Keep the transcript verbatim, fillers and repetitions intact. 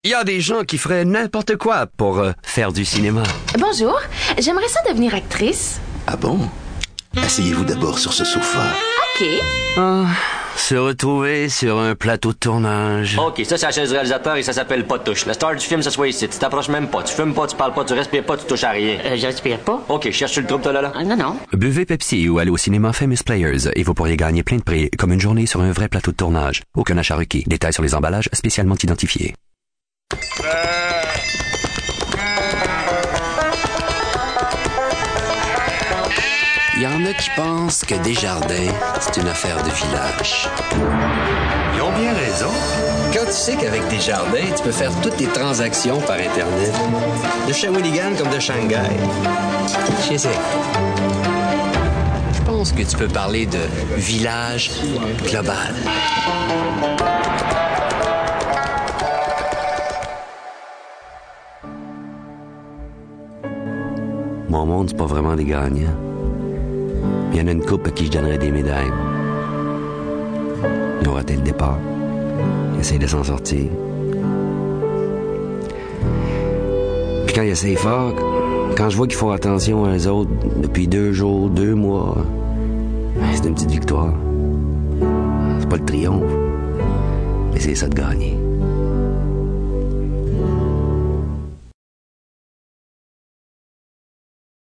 Il y a des gens qui feraient n'importe quoi pour euh, faire du cinéma. Bonjour, j'aimerais ça devenir actrice. Ah bon? Asseyez-vous d'abord sur ce sofa. OK. Ah, se retrouver sur un plateau de tournage. OK, ça, c'est la chaise du réalisateur et ça s'appelle pas touche. La star du film, ça soit ici. Tu t'approches même pas. Tu fumes pas, tu parles pas, tu respires pas, tu touches à rien. Euh, je respire pas. OK, cherche-tu le trouble, toi, là, là? Ah, non, non. Buvez Pepsi ou allez au cinéma Famous Players et vous pourriez gagner plein de prix, comme une journée sur un vrai plateau de tournage. Aucun achat requis. Détails sur les emballages spécialement identifiés. Il y en a qui pensent que Desjardins, c'est une affaire de village. Ils ont bien raison. Quand tu sais qu'avec Desjardins, tu peux faire toutes tes transactions par Internet, de Shawinigan comme de Shanghai, je sais. Je pense que tu peux parler de village global. Mon monde, c'est pas vraiment des gagnants. Il y en a une couple à qui je donnerais des médailles. Ils ont raté le départ. Ils essayent de s'en sortir. Puis quand ils essayent fort, quand je vois qu'ils font attention à eux autres depuis deux jours, deux mois, c'est une petite victoire. C'est pas le triomphe, mais c'est ça de gagner.